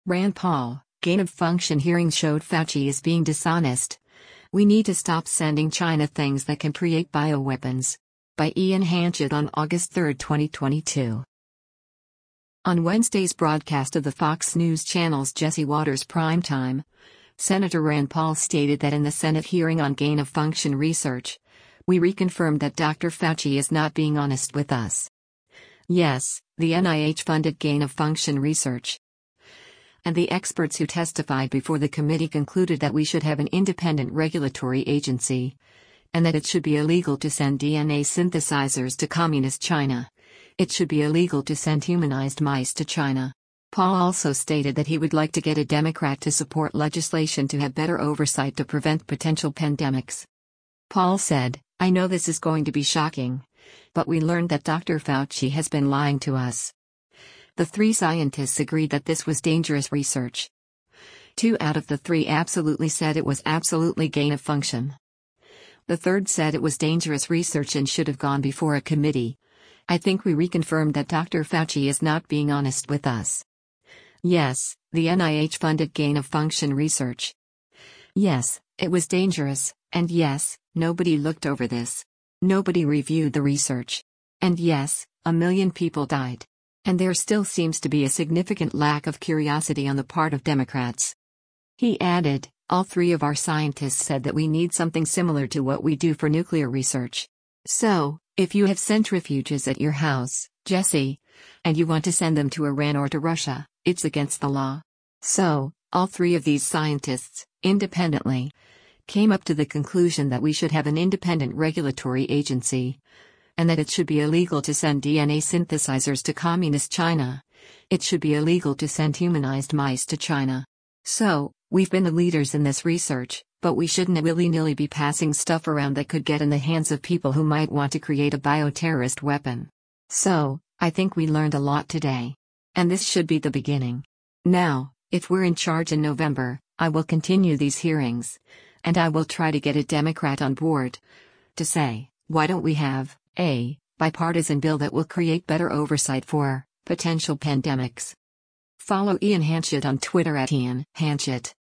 Rand Paul, gain-of-function hearing showed Fauci is being dishonest. We need to stop sending China things that can create bioweapons. By Ian Hanchett on August 3, 2022. On Wednesday's broadcast of the Fox News Channel's Jesse Watters Primetime, Senator Rand Paul stated that in the Senate hearing on gain-of-function research, we reconfirmed that Dr. Fauci is not being honest with us. Yes, the NIH funded gain-of-function research. And the experts who testified before the committee concluded that we should have an independent regulatory agency, and that it should be illegal to send DNA synthesizers to Communist China. It should be illegal to send humanized mice to China. Paul also stated that he would like to get a Democrat to support legislation to have better oversight to prevent potential pandemics. Paul said, "I know this is going to be shocking, but we learned that Dr. Fauci has been lying to us." The three scientists agreed that this was dangerous research. 2 out of the 3 absolutely said it was absolutely gain-of-function. The third said it was dangerous research and should have gone before a committee. I think we reconfirmed that Dr. Fauci is not being honest with us. Yes, the NIH funded gain-of-function research. Yes, it was dangerous, and yes, nobody looked over this. Nobody reviewed the research. And yes, 1 million people died. And there still seems to be a significant lack of curiosity on the part of Democrats. He added, all 3 of our scientists said that we need something similar to what we do for nuclear research. So, if you have centrifuges at your house, Jesse, and you want to send them to Iran or to Russia, it's against the law. So, all 3 of these scientists, independently, came up to the conclusion that we should have an independent regulatory agency, and that it should be illegal to send DNA synthesizers to Communist China. It should be illegal to send humanized mice to China. So, we've been the leaders in this research, but we shouldn't willy-nilly be passing stuff around that could get in the hands of people who might want to create a bioterrorist weapon. So, I think we learned a lot today. And this should be the beginning. Now, if we're in charge in November, I will continue these hearings. And I will try to get a Democrat on board to say, why don't we have a bipartisan bill that will create better oversight for potential pandemics? Follow Ian Hanchett on Twitter @IanHanchett.